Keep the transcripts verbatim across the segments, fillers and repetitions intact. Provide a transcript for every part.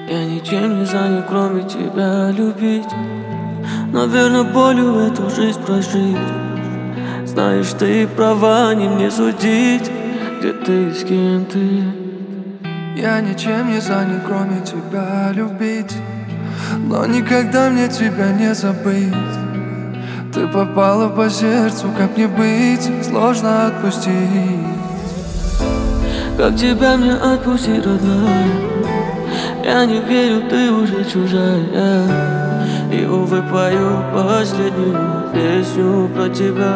Я ничем не занят, кроме тебя любить. Наверное, болью эту жизнь прожить. Знаешь, ты права, не мне судить, где ты, с кем ты. Я ничем не занят, кроме тебя любить. Но никогда мне тебя не забыть. Ты попала по сердцу, как мне быть, сложно отпустить. Как тебя мне отпустить, родная? Я не верю, ты уже чужая. И, увы, пою последнюю песню про тебя.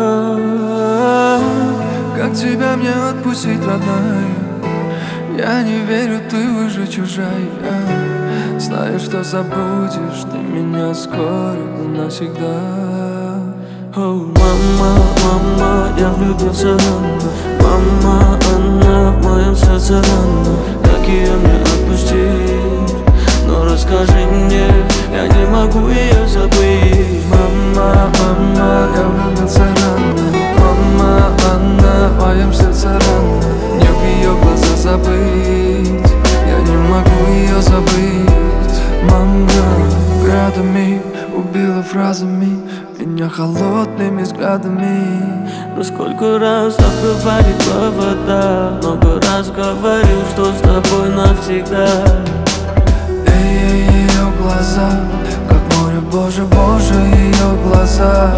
Как тебя мне отпустить, родная? Я не верю, ты уже чужая. Знаю, что забудешь ты меня скоро, навсегда. О, мама, мама, я влюбился рано. Мама, она в моем сердце рана. Как ее мне отпустить? Но расскажи мне, я не могу ее забыть. Мама, мама, я влюбился рано. Мама, она в моем сердце рана. Не в ее глаза забыть, я не могу ее забыть. Мама, градами убила фразами меня холодными взглядами. Но сколько раз открывали провода, много раз говорил, что с тобой навсегда. Эй, ее глаза, как море, боже, боже, ее глаза.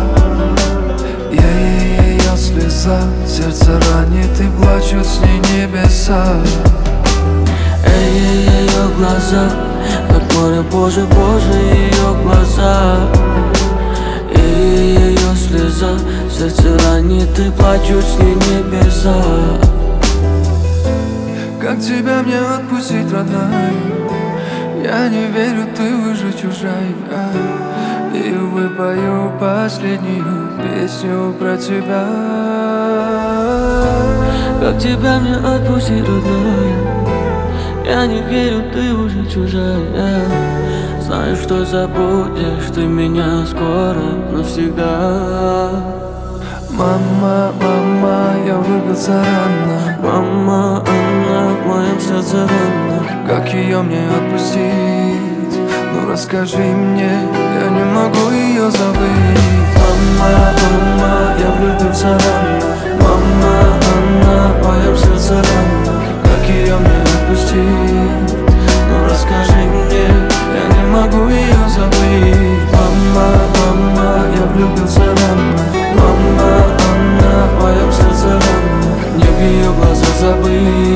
Ей, ее слеза, сердце ранит и плачут с ней небеса. Эй, ее глаза, как море, боже, боже, ее глаза. Эй, ее слеза, сердце ранит и плачут с ней небеса. Как тебя мне отпустить, родная? Я не верю, ты уже чужая. И выпою последнюю песню про тебя. Как тебя мне отпустить, родная? Я не верю, ты уже чужая. Знаю, что забудешь ты меня скоро, навсегда. Мама, мама, я влюбился рано. Мама, она в моем сердце рана. Как ее мне отпустить? Ну расскажи мне, я не могу ее забыть. Мама, мама, я влюбился рано. Мама, она в моем сердце рана. Как ее мне отпустить? Ну расскажи мне, я не могу ее забыть. Мама, мама, я влюбился рано. Мама, она в моем сердце рана. Не в ее глаза забыть.